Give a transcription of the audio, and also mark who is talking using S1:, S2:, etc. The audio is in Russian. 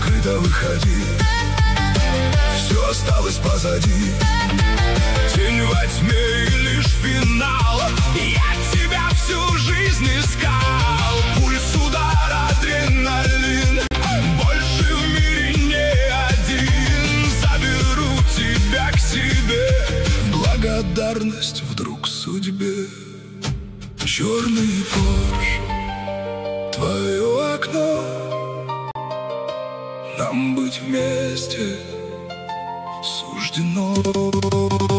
S1: открыто выходи, все осталось позади. Тень во тьме и лишь финал. Я тебя всю жизнь искал. Пульс, удар, адреналин, больше в мире не один. Заберу тебя к себе в благодарность вдруг судьбе. Черный Порш, твое окно, нам быть вместе суждено.